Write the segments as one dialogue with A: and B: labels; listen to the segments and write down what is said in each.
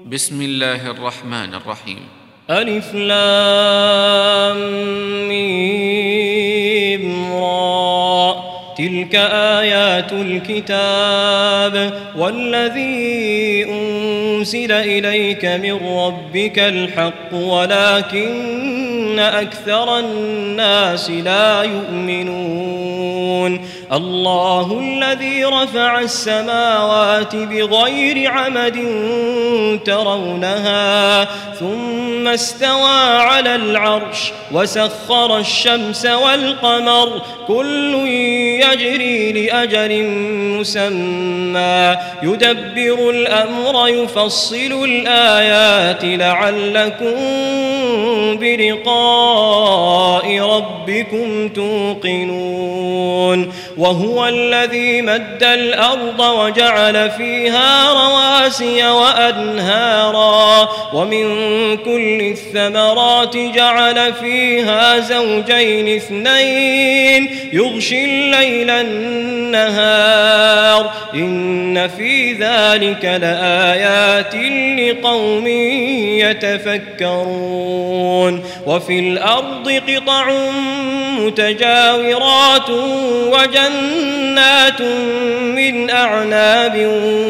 A: بسم الله الرحمن الرحيم.
B: ألف لام ميم را تلك آيات الكتاب والذي أنزل إليك من ربك الحق ولكن أكثر الناس لا يؤمنون. الله الذي رفع السماوات بغير عمد ترونها ثم استوى على العرش وسخر الشمس والقمر كل يجري لأجل مسمى يدبر الأمر يفصل الآيات لعلكم بلقاء ربكم توقنون. وهو الذي مد الأرض وجعل فيها رواسي وأنهارا ومن كل الثمرات جعل فيها زوجين اثنين يغشي الليل النهار إن في ذلك لآيات لقوم يتفكرون. وفي الأرض قطع متجاورات وجنات من أعناب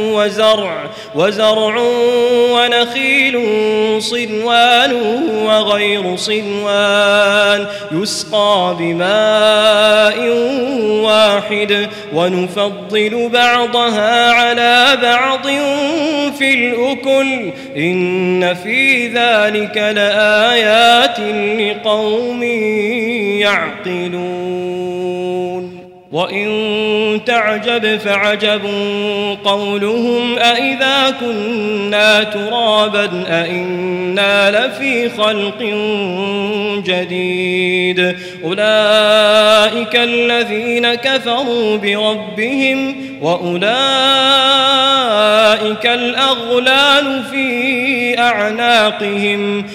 B: وزرع ونخيل صنوان وغير صنوان يسقى بماء واحد ونفضل بعضها على بعض في الأكل إن في ذلك لآيات لقوم يعقلون. وإن تعجب فعجب قولهم أإذا كنا ترابا أإنا لفي خلق جديد أولئك الذين كفروا بربهم وأولئك الأغلال في أعناقهم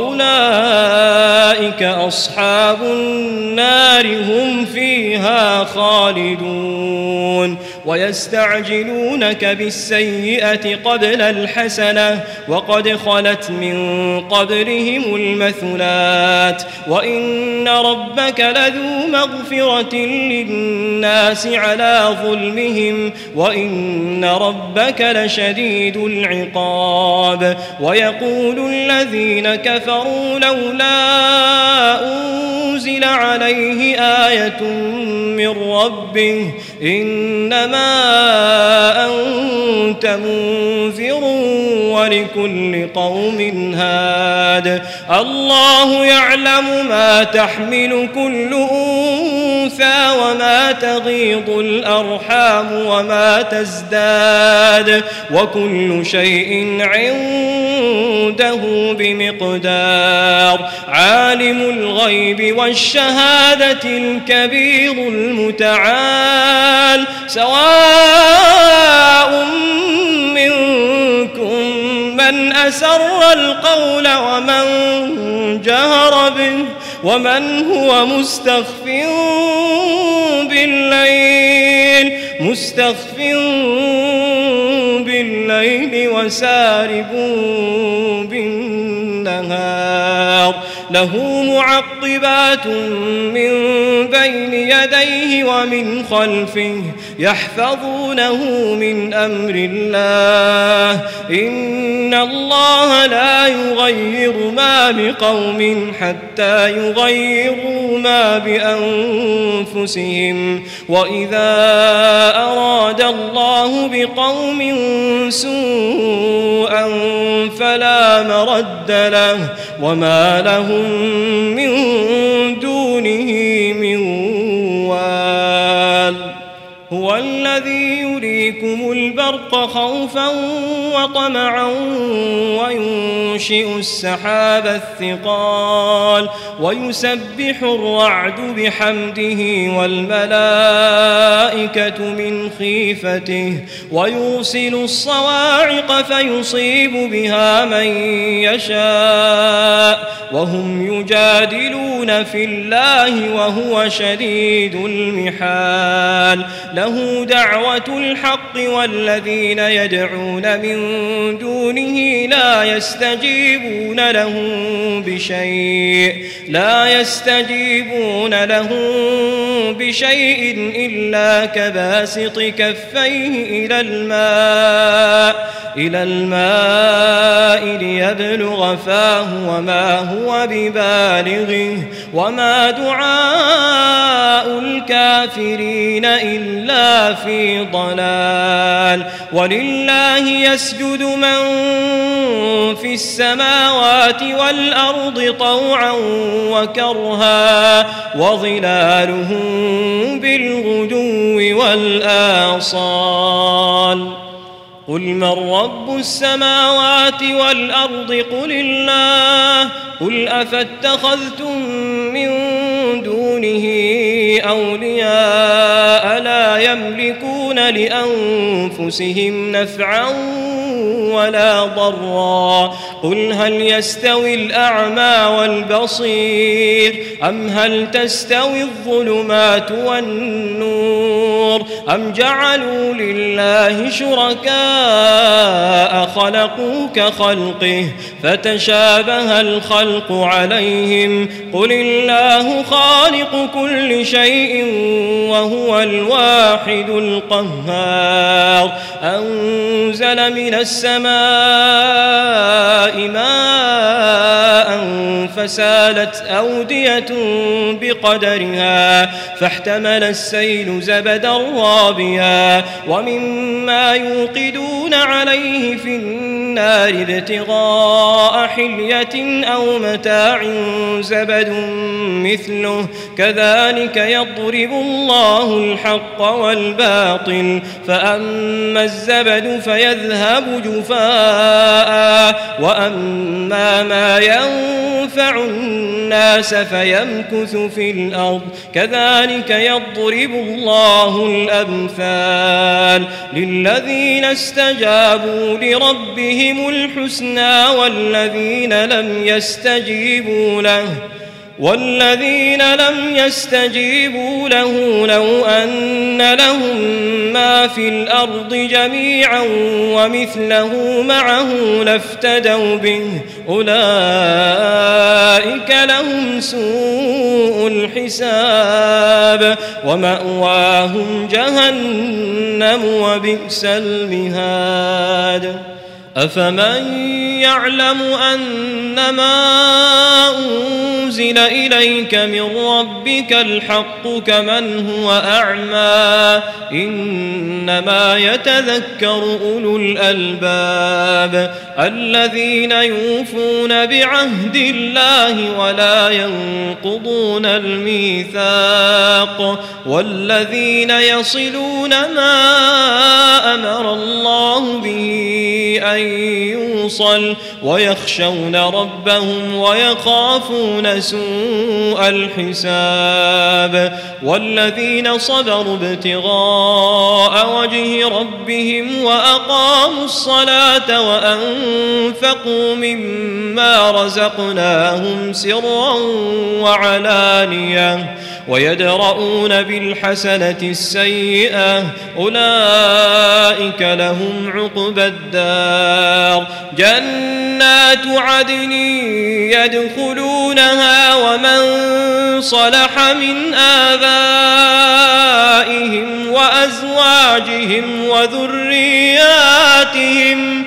B: وأولئك أصحاب النار هم فيها خالدون. ويستعجلونك بالسيئة قبل الحسنة وقد خلت من قبلهم المثلات وإن ربك لذو مغفرة للناس على ظلمهم وإن ربك لشديد العقاب. ويقول الذين كفروا لولا أنزل عليه آية من ربه إنما أنت منذر ولكل قوم هاد. الله يعلم ما تحمل كل أنثى وما تغيض الأرحام وما تزداد وكل شيء عنده بمقدار. عالم الغيب والشهادة الكبير المتعال سواء منكم من أسر القول ومن جهر به ومن هو مستخف بالليل وسارب بالنهار. له معقبات من بين يديه ومن خلفه يحفظونه من أمر الله إن الله لا يغير ما بقوم حتى يغيروا ما بأنفسهم وإذا أراد الله بقوم سوءا فلا مرد له وما لهم من دونه من وال. هو الذي يريكم البرق خوفا وطمعا وينشئ السحاب الثقال ويسبح الرعد بحمده والملائكة من خيفته ويرسل الصواعق فيصيب بها من يشاء وهم يجادلون في الله وهو شديد المحال. له دعوة الحق بالحق والذين يدعون من دونه لا يستجيبون لهم بشيء إلا كباسط كفيه إلى الماء ليبلغ فاه وما هو ببالغه وما دعاء الكافرين إلا في ضلال. ولله يسجد من في السماوات والأرض طوعا وكرها وظلالهم بالغدو والآصال. قل من رب السماوات والأرض قل الله. قل أفاتخذتم من دونه أولياء لا يملكون لأنفسهم نفعا ولا ضرا. قل هل يستوي الأعمى والبصير أم هل تستوي الظلمات والنور أم جعلوا لله شركاء خلقوا كخلقه فتشابه الخلق عليهم. قل الله خالق كل شيء وهو الواحد القهار. أنزل من السماء ماء فسالت أودية بقدرها فاحتمل السيل زبدا رابيا ومما يوقدون عليه في النار ابتغاء حلية أو متاع زبد مثله كذلك يضرب الله الحق والباطل. فأما الزبد فيذهب جفاء وأما ما ينفع الناس فيمكث في الأرض كذلك يضرب الله الأمثال. للذين استجابوا لربهم الحسنى والذين لم يستجيبوا له لو أن لهم ما في الأرض جميعا ومثله معه لافتدوا به أولئك لهم سوء الحساب ومأواهم جهنم وبئس المهاد. أفمن يعلم أنما أنزل إليك من ربك الحق كمن هو أعمى إنما يتذكر أولو الألباب الذين يوفون بعهد الله ولا ينقضون الميثاق والذين يصلون ما أمر الله به أن يوصل ويخشون ربهم ويخافون سوء الحساب. والذين صبروا ابتغاء وجه ربهم وأقاموا الصلاة وأنفقوا مما رزقناهم سرا وعلانية ويدرؤون بالحسنة السيئة أولئك لهم عقبى الدار. جنات عدن يدخلونها ومن صلح من آبائهم وأزواجهم وذرياتهم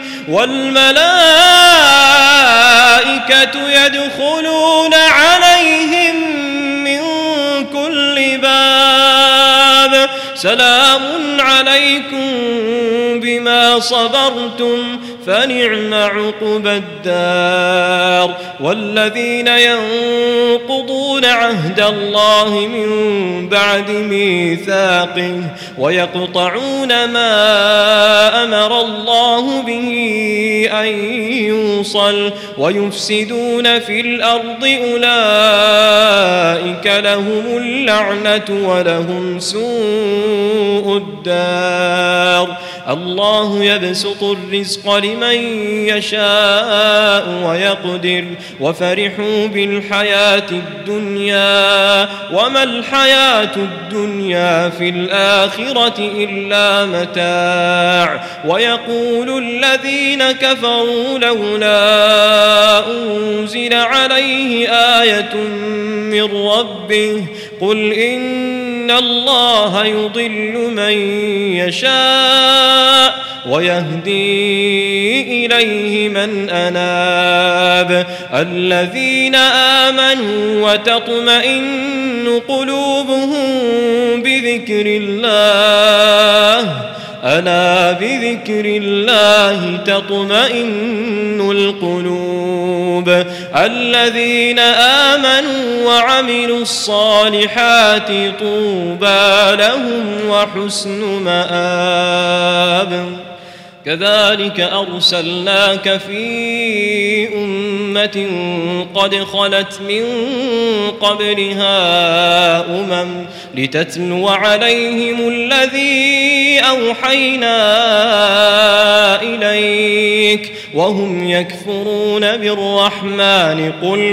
B: والملائكة يدخلون عليهم من كل باب سلام عليكم بما صبرتم فنعم عقبى الدار. والذين ينقضون عهد الله من بعد ميثاقه ويقطعون ما أمر الله به أن يوصل ويفسدون في الأرض أولئك لهم اللعنة ولهم سوء الدار. الله يبسط الرزق لمن يشاء ويقدر وفرحوا بالحياة الدنيا وما الحياة الدنيا في الآخرة إلا متاع ويقول الذين كفروا لولا أنزل عليه آية من ربه قل إن الله يضل من يشاء ويهدي إليه من أناب الذين آمنوا وتطمئن قلوبهم بذكر الله ألا بذكر الله تطمئن القلوب الذين آمنوا وعملوا الصالحات طوبى لهم وحسن مآب كذلك أرسلناك في أمة قد خلت من قبلها لتتلو عليهم الذي أوحينا إليك وهم يكفرون بالرحمن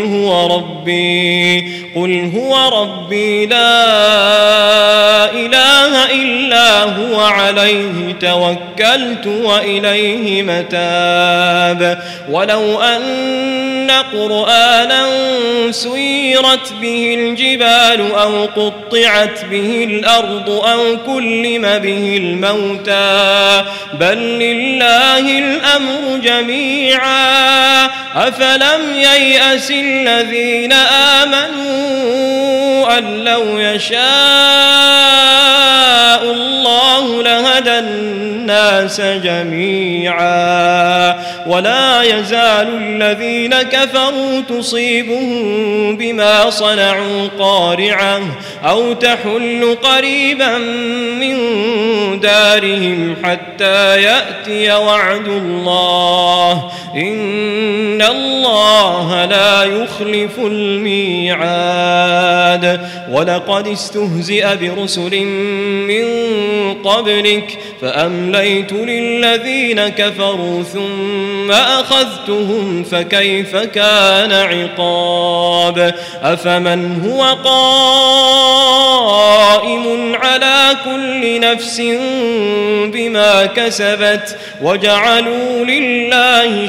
B: قل هو ربي لا إله إلا هو عليه توكلت وإليه متاب ولو أن قرآنا سيرت به الجبال أو قطعت به الأرض أو كلم به الموتى بل لله الأمر جميعا أفلم ييأس الذين آمنوا أن لو يشاء الله لهدى الناس جميعا ولا يزال الذين كفروا تصيبهم بما صنعوا قارعة أو تحل قريبا من دارهم حتى يأتي وعد الله إن الله لا يخلف الميعاد ولقد استهزئ برسل من قبلك فأمليت للذين كفروا ثم أخذتهم فكيف كان عقاب أفمن هو قائم على كل نفس بما كسبت وجعلوا لله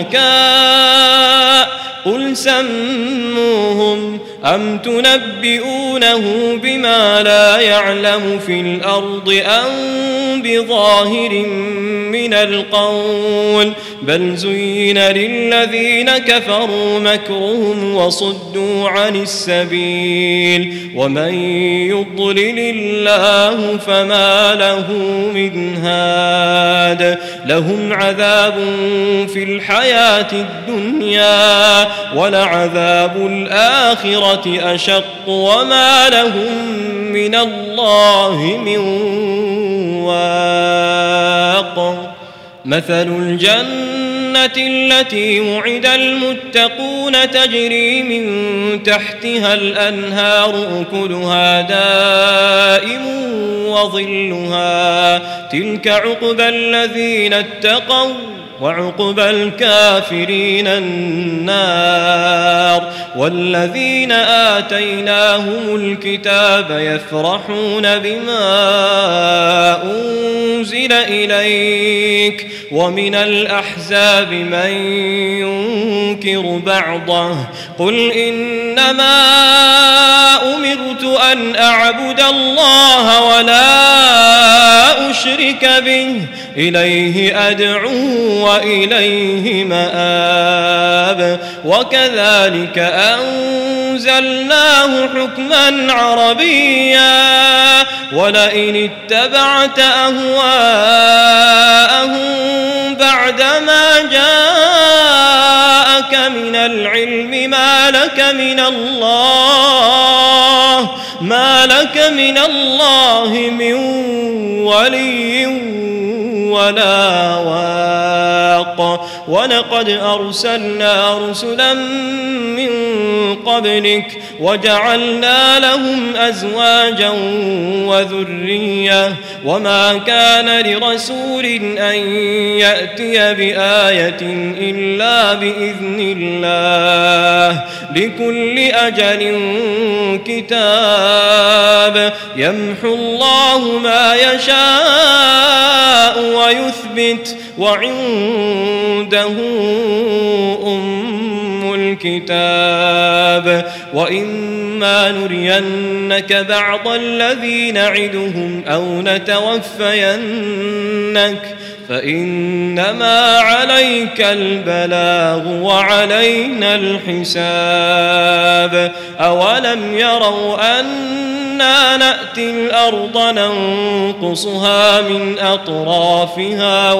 B: شركاء قل سموهم أم تنبئونه بما لا يعلم في الأرض أم بظاهر من القول بل زين للذين كفروا مكرهم وصدوا عن السبيل ومن يضلل الله فما له من هاد لهم عذاب في الحياة الدنيا ولعذاب الآخرة أشق وما لهم من الله من واق مثل الجنة التي وعد المتقون تجري من تحتها الأنهار أكلها دائم وظلها تلك عقبى الذين اتقوا وعقبى الكافرين النار والذين آتيناهم الكتاب يفرحون بما أنزل إليك ومن الأحزاب من ينكر بعضه قل إنما أمرت أن أعبد الله ولا أشرك به إليه أدعو وإليه مآب وكذلك أنزلناه حكما عربيا ولئن اتبعت أهواءهم بعدما جاءك من العلم ما لك من الله من ولي ولا واق ولقد أرسلنا رسلا من قبلك وجعلنا لهم أزواجا وذرية وما كان لرسول أن يأتي بآية إلا بإذن الله لكل أجل كتاب يمحو الله ما يشاء ويثبت وعنده الكتاب وإما نرينك بعض الذي نعدهم أو نتوفينك فإنما عليك البلاغ وعلينا الحساب أولم يروا أنا نأتي الأرض ننقصها من أطرافها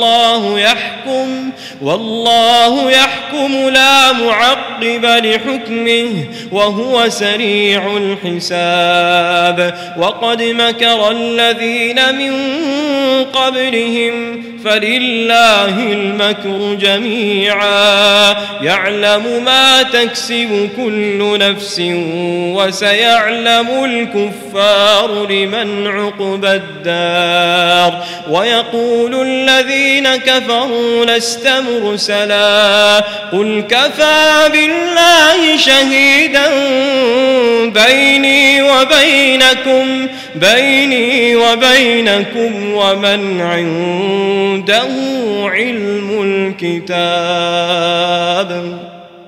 B: والله يحكم لا معقب لحكمه وهو سريع الحساب وقد مكر الذين من قبلهم فلله المكر جميعا يعلم ما تكسب كل نفس وسيعلم الكفار لمن عقبى الدار ويقول الذين كفروا لست مرسلا قل كفى بالله شهيدا بيني وبينكم ومن عنده علم الكتاب.